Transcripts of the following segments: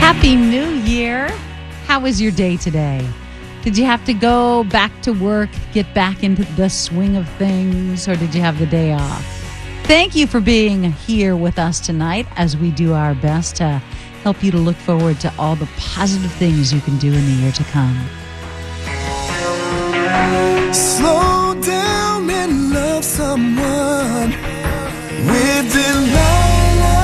Happy New Year. How was your day today? Did you have to go back to work, get back into the swing of things, or did you have the day off? Thank you for being here with us tonight as we do our best to help you to look forward to all the positive things you can do in the year to come. Slow down and love someone with Delilah.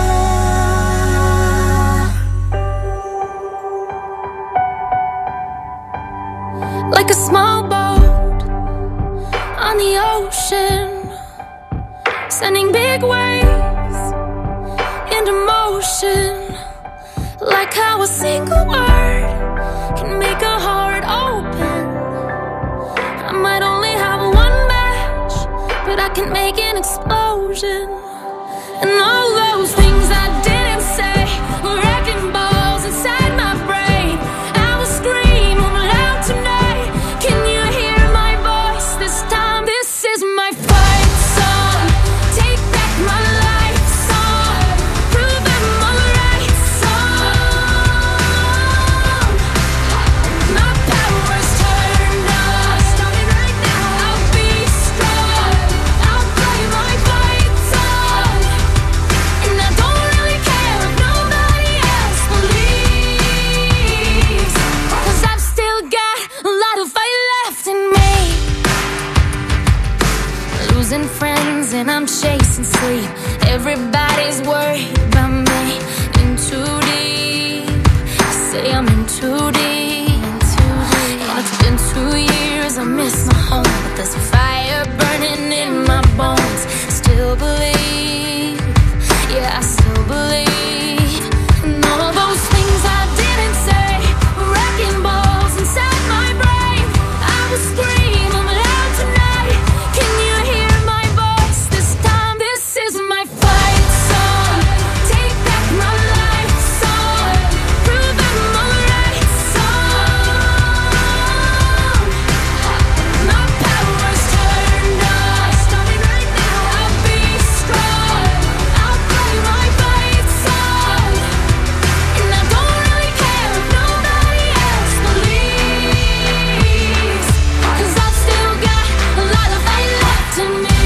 Like a small boat on the ocean, sending big waves into motion. Like how a single word can make a heart open. I might only have one match, but I can make an explosion. And all those things I didn't say were wrecking balls inside my brain. I will scream loud tonight. Can you hear my voice this time? This is my fight song. Take back my life song. Prove I'm on the right song. My power's turned on. Starting right now. I'll be strong. I'll play my fight song. And I don't really care if nobody else believes, 'cause I've still got a lot of fight left in me. Losing friends and I'm chasing sleep. Everybody's worried about me. In too deep. I say I'm in too deep. And it's been 2 years, I miss my home, but there's a fire burning in my bones. Still believe, yeah, I still believe. And all those things I didn't say were wrecking balls inside my brain. I will scream loud tonight. Can you hear my voice this time? This is my fight song. Take back my life song. Prove I'm on the right song. My power's turned on. Starting right now. I'll be strong. I'll play my fight song. And I don't really care if nobody else believes, 'cause I've still got a lot of fight left in me.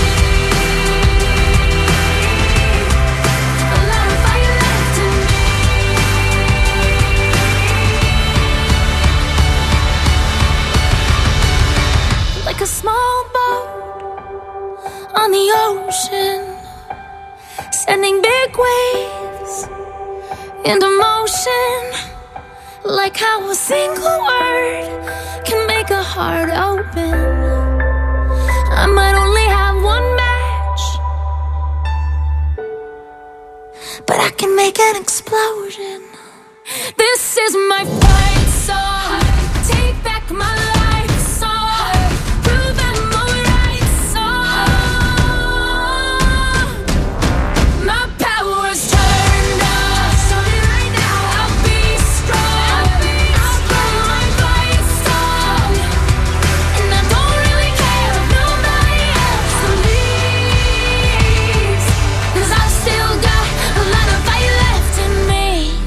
A lot of fight left in me. Like a small boat on the ocean, sending big waves into motion. Like how a single word can make a heart open. I might only have one match, but I can make an explosion. This is my fight song. Take back my life song. Prove I'm on the right song. My power's turned on. Starting right now. I'll be strong. I'll play my fight song. And I don't really care if nobody else believes, 'cause I've still got a lot of fight left in me.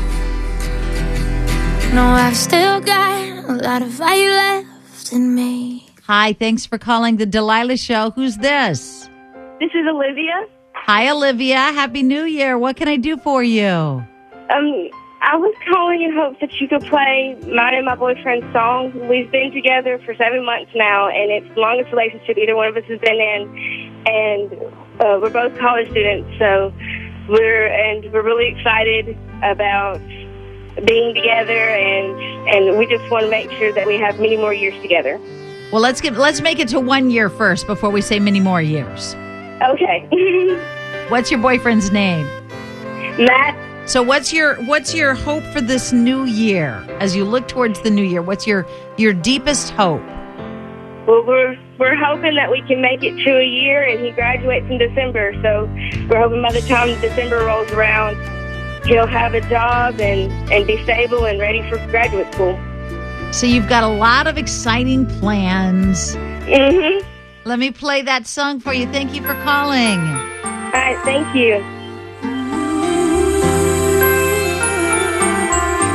No, I've still got a lot of fight left in me. Hi, thanks for calling the Delilah Show. Who's this? This is Olivia. Hi, Olivia. Happy New Year. What can I do for you? I was calling in hopes that you could play mine and my boyfriend's song. We've been together for 7 months now, and it's the longest relationship either one of us has been in. And we're both college students, so we're really excited about being together, and we just want to make sure that we have many more years together. Well, let's make it to 1 year first before we say many more years. Okay. What's your boyfriend's name? Matt. So what's your hope for this new year? As you look towards the new year, what's your deepest hope? Well, we're hoping that we can make it to a year, and he graduates in December. So we're hoping by the time December rolls around, he'll have a job and be stable and ready for graduate school. So you've got a lot of exciting plans. Mm-hmm. Let me play that song for you. Thank you for calling. All right, thank you.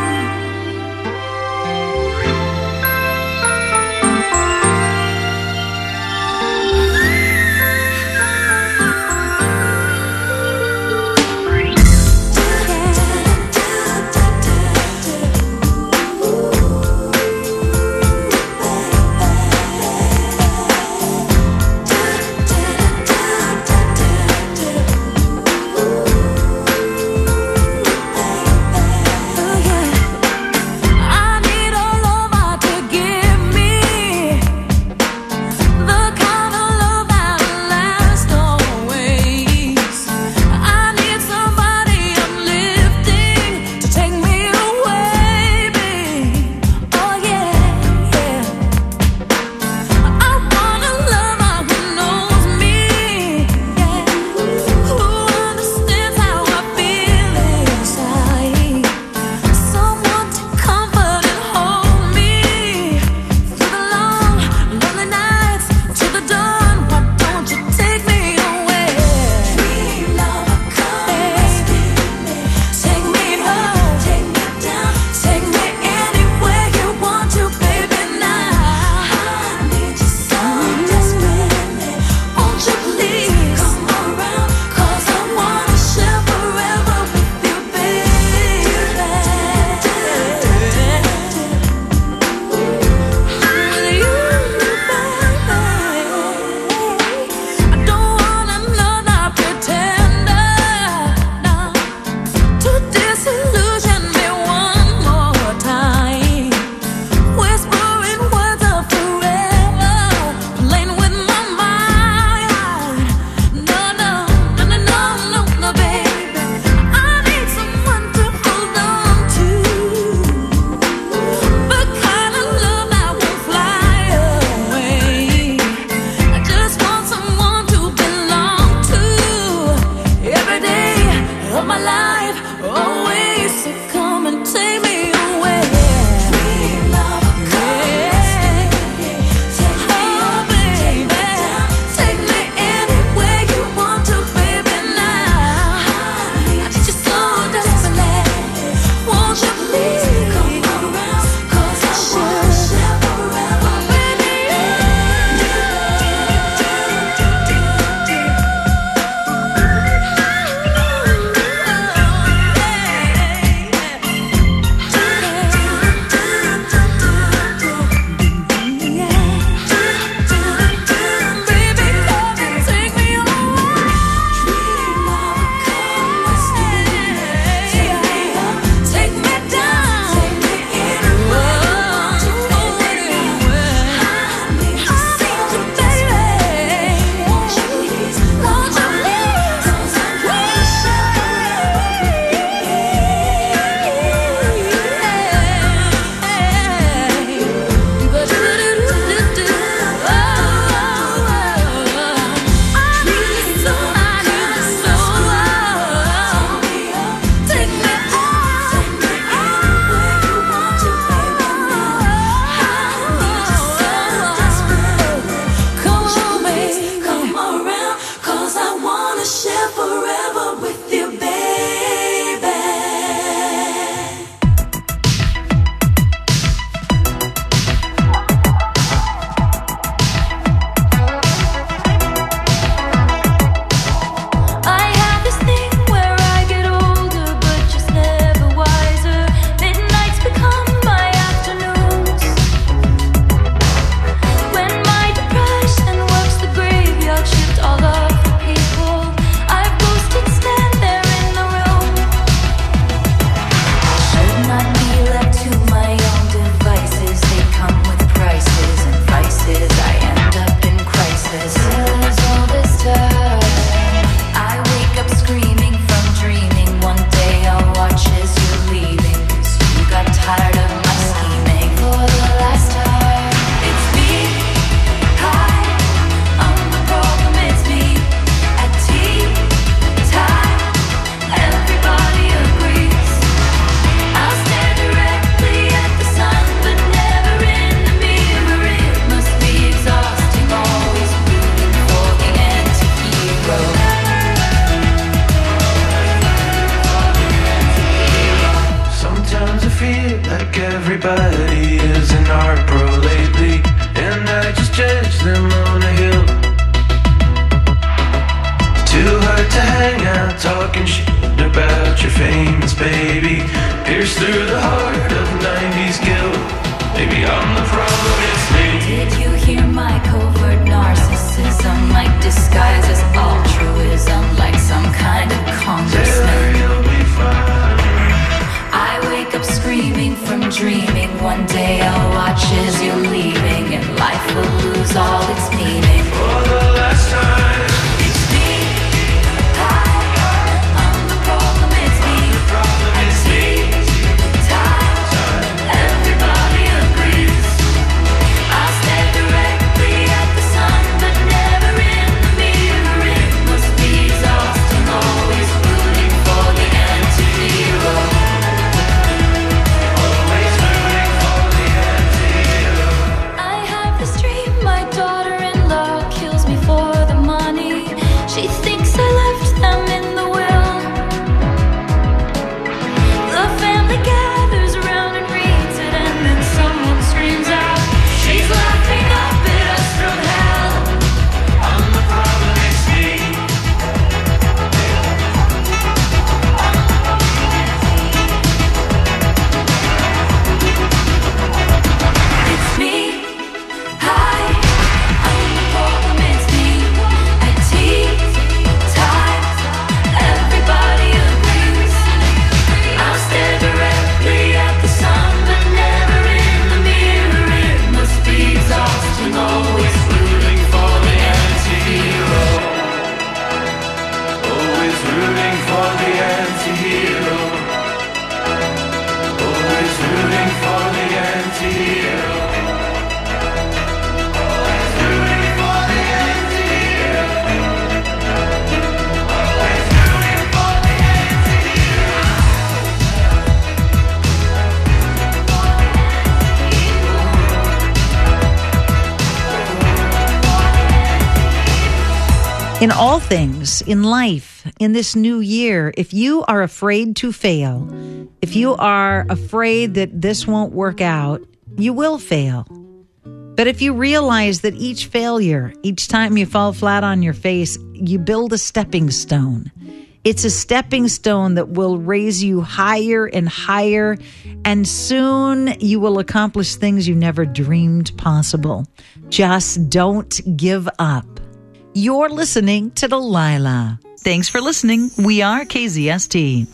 In all things, in life, in this new year, if you are afraid to fail, if you are afraid that this won't work out, you will fail. But if you realize that each failure, each time you fall flat on your face, you build a stepping stone. It's a stepping stone that will raise you higher and higher, and soon you will accomplish things you never dreamed possible. Just don't give up. You're listening to Delilah. Thanks for listening. We are KZST.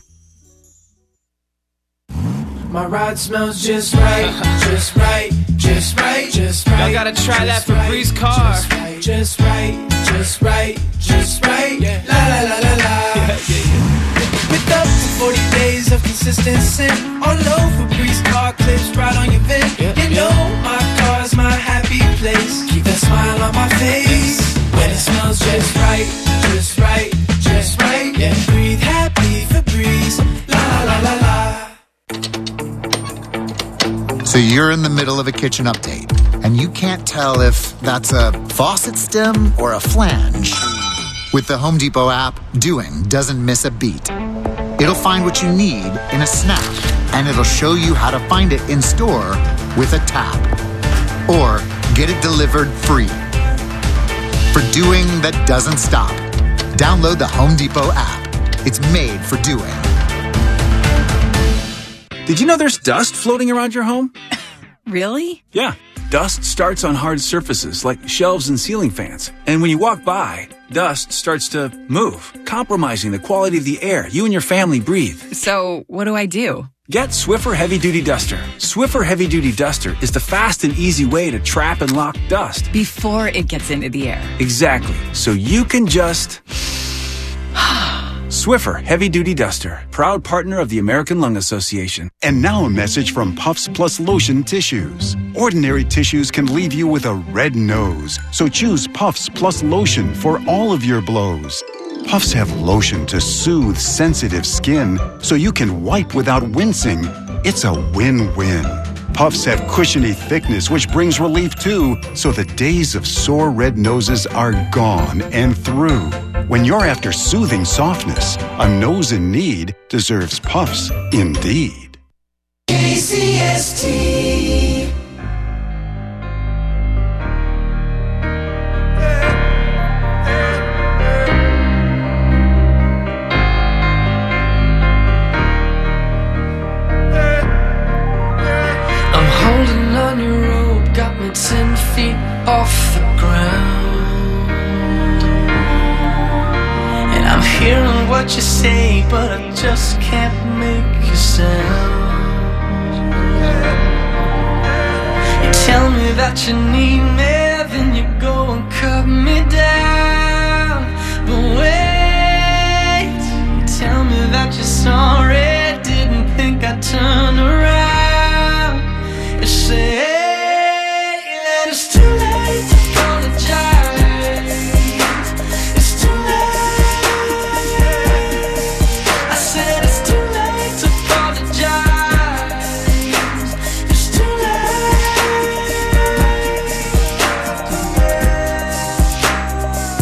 My ride smells just right, just right, just right, just right. Y'all gotta try that Febreze car. Just right, just right, just right. La la la la la. Picked up for 40 days of consistent sin. On low Febreze car clips right on your vent. You know my car's my happy place. Keep that smile on my face. When it smells just right, just right, just right. Yeah, breathe happy Febreze. La la la la la. So you're in the middle of a kitchen update, and you can't tell if that's a faucet stem or a flange. With the Home Depot app, doing doesn't miss a beat. It'll find what you need in a snap, and it'll show you how to find it in store with a tap. Or get it delivered free. For doing that doesn't stop, download the Home Depot app. It's made for doing. Did you know there's dust floating around your home? Really? Yeah. Dust starts on hard surfaces like shelves and ceiling fans. And when you walk by, dust starts to move, compromising the quality of the air you and your family breathe. So what do I do? Get Swiffer Heavy Duty Duster. Swiffer Heavy Duty Duster is the fast and easy way to trap and lock dust. Before it gets into the air. Exactly. So you can just... Swiffer Heavy Duty Duster, proud partner of the American Lung Association. And now a message from Puffs Plus Lotion Tissues. Ordinary tissues can leave you with a red nose, so choose Puffs Plus Lotion for all of your blows. Puffs have lotion to soothe sensitive skin, so you can wipe without wincing. It's a win-win. Puffs have cushiony thickness, which brings relief too, so the days of sore red noses are gone and through. When you're after soothing softness, a nose in need deserves Puffs indeed. KCST. I'm holding on your rope, got me 10 feet off the ground. And I'm hearing what you say, but I just can't make a sound. You tell me that you need me, then you go and cut me down. But wait, you tell me that you're sorry, didn't think I'd turn around. You say that it's too late to apologize. It's too late. I said it's too late to apologize. It's too late.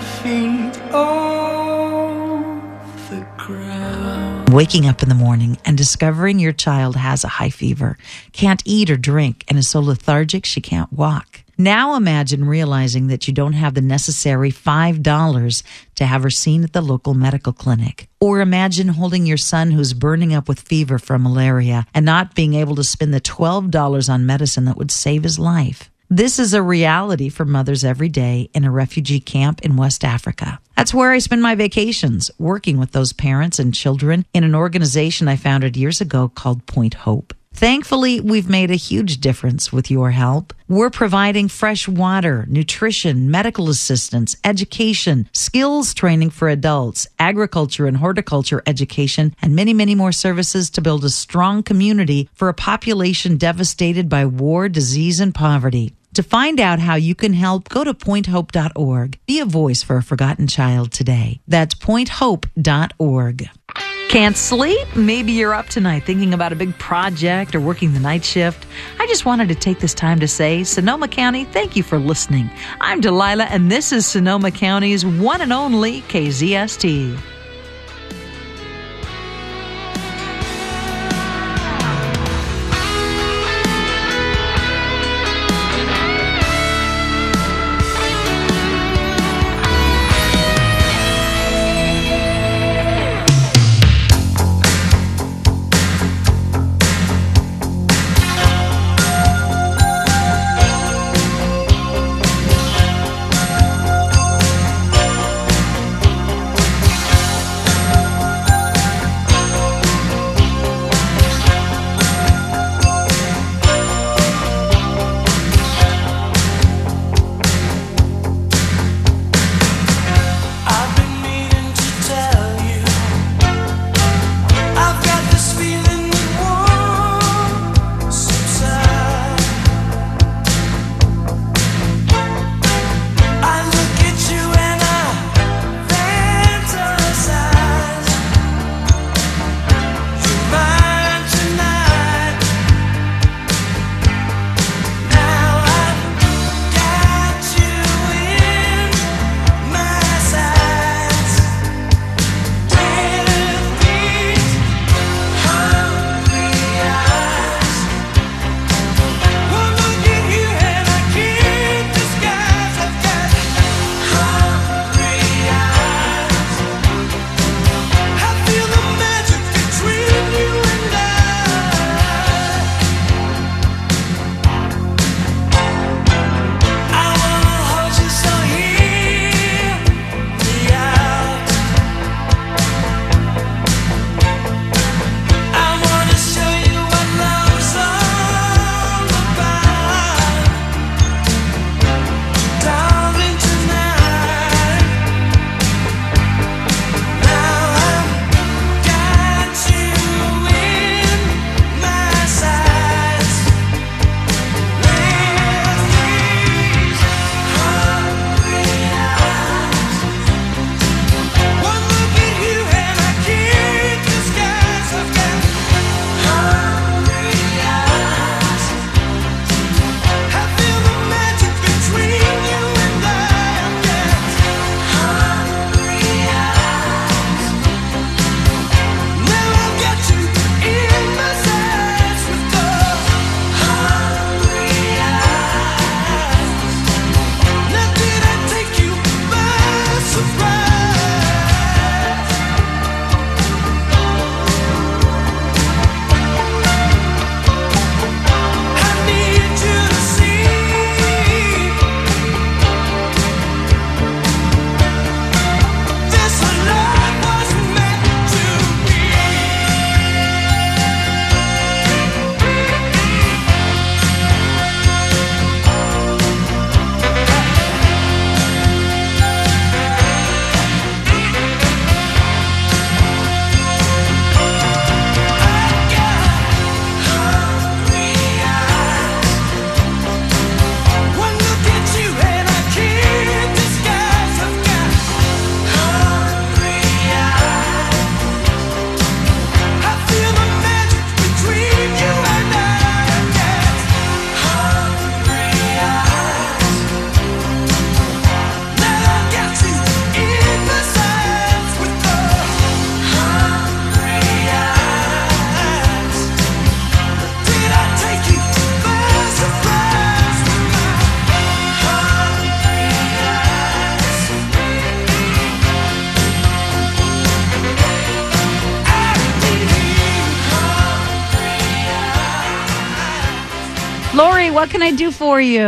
feet off the ground. Waking up in the morning and discovering your child has a high fever, can't eat or drink, and is so lethargic she can't walk. Now imagine realizing that you don't have the necessary $5 to have her seen at the local medical clinic. Or imagine holding your son who's burning up with fever from malaria and not being able to spend the $12 on medicine that would save his life. This is a reality for mothers every day in a refugee camp in West Africa. That's where I spend my vacations, working with those parents and children in an organization I founded years ago called Point Hope. Thankfully, we've made a huge difference with your help. We're providing fresh water, nutrition, medical assistance, education, skills training for adults, agriculture and horticulture education, and many, many more services to build a strong community for a population devastated by war, disease, and poverty. To find out how you can help, go to pointhope.org. Be a voice for a forgotten child today. That's pointhope.org. Can't sleep? Maybe you're up tonight thinking about a big project or working the night shift. I just wanted to take this time to say, Sonoma County, thank you for listening. I'm Delilah, and this is Sonoma County's one and only KZST. What can I do for you?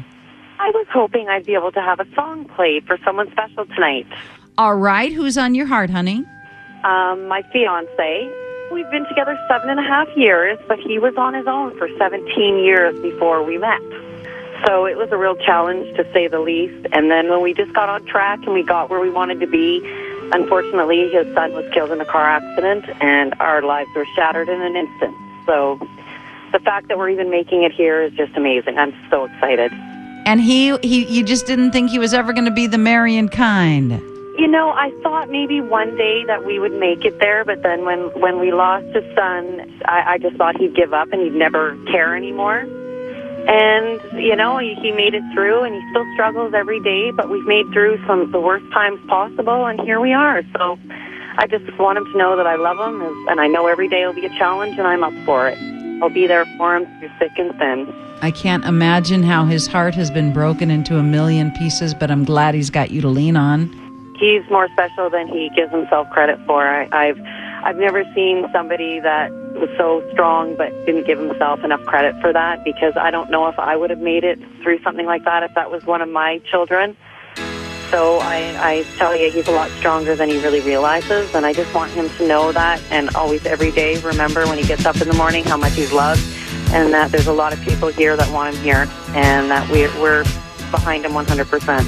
I was hoping I'd be able to have a song played for someone special tonight. All right. Who's on your heart, honey? My fiance. We've been together 7.5 years, but he was on his own for 17 years before we met. So it was a real challenge, to say the least. And then when we just got on track and we got where we wanted to be, unfortunately, his son was killed in a car accident, and our lives were shattered in an instant. So the fact that we're even making it here is just amazing. I'm so excited. And you just didn't think he was ever going to be the Marion kind. You know, I thought maybe one day that we would make it there, but then when we lost his son, I just thought he'd give up and he'd never care anymore. And, you know, he made it through, and he still struggles every day, but we've made through some of the worst times possible, and here we are. So I just want him to know that I love him, and I know every day will be a challenge, and I'm up for it. I'll be there for him through thick and thin. I can't imagine how his heart has been broken into a million pieces, but I'm glad he's got you to lean on. He's more special than he gives himself credit for. I've never seen somebody that was so strong but didn't give himself enough credit for that, because I don't know if I would have made it through something like that if that was one of my children. So I tell you, he's a lot stronger than he really realizes, and I just want him to know that, and always every day remember when he gets up in the morning how much he's loved, and that there's a lot of people here that want him here, and that we're behind him 100%.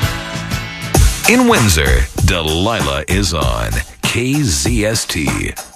In Windsor, Delilah is on KZST.